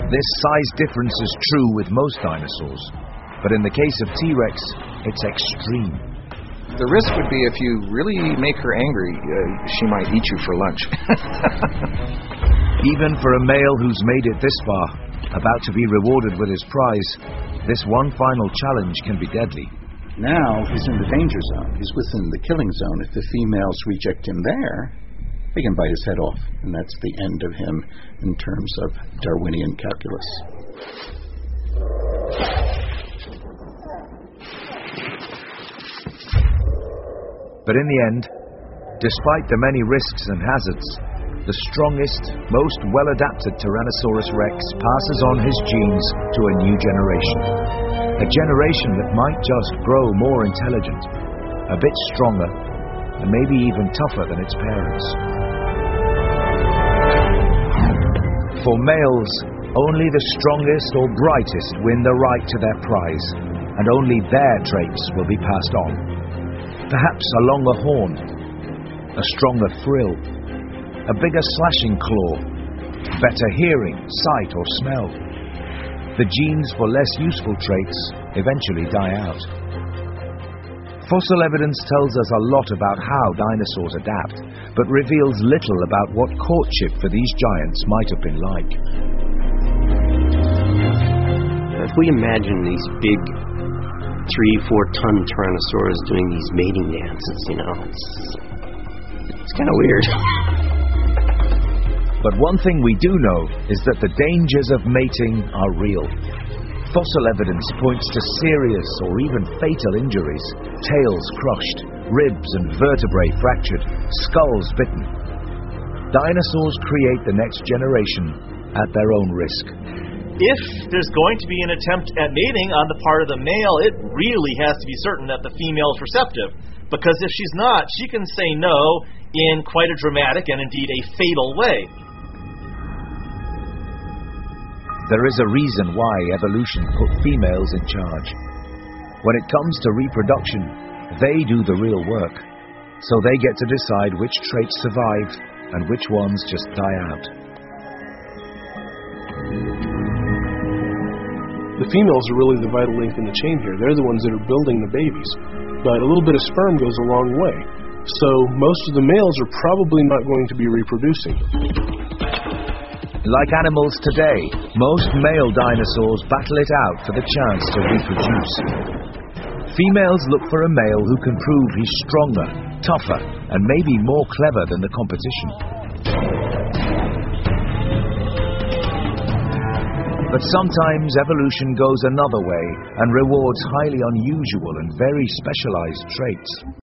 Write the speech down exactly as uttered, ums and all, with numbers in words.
This size difference is true with most dinosaurs, but in the case of T-Rex, it's extreme. The risk would be if you really make her angry, uh, she might eat you for lunch. Even for a male who's made it this far, about to be rewarded with his prize, this one final challenge can be deadly. Now he's in the danger zone. He's within the killing zone. If the females reject him there, they can bite his head off, and that's the end of him in terms of Darwinian calculus. But in the end, despite the many risks and hazards, the strongest, most well-adapted Tyrannosaurus rex passes on his genes to a new generation. A generation that might just grow more intelligent, a bit stronger, and maybe even tougher than its parents. For males, only the strongest or brightest win the right to their prize, and only their traits will be passed on. Perhaps a longer horn, a stronger frill, a bigger slashing claw, better hearing, sight or smell. The genes for less useful traits eventually die out. Fossil evidence tells us a lot about how dinosaurs adapt, but reveals little about what courtship for these giants might have been like. If we imagine these big three, four ton tyrannosaurs doing these mating dances, you know, it's, it's kind of weird. But one thing we do know is that the dangers of mating are real. Fossil evidence points to serious or even fatal injuries, tails crushed, ribs and vertebrae fractured, skulls bitten. Dinosaurs create the next generation at their own risk. If there's going to be an attempt at mating on the part of the male, it really has to be certain that the female is receptive. Because if she's not, she can say no in quite a dramatic and indeed a fatal way. There is a reason why evolution put females in charge. When it comes to reproduction, they do the real work. So they get to decide which traits survive and which ones just die out. The females are really the vital link in the chain here. They're the ones that are building the babies. But a little bit of sperm goes a long way. So most of the males are probably not going to be reproducing. Like animals today, most male dinosaurs battle it out for the chance to reproduce. Females look for a male who can prove he's stronger, tougher, and maybe more clever than the competition. But sometimes evolution goes another way and rewards highly unusual and very specialized traits.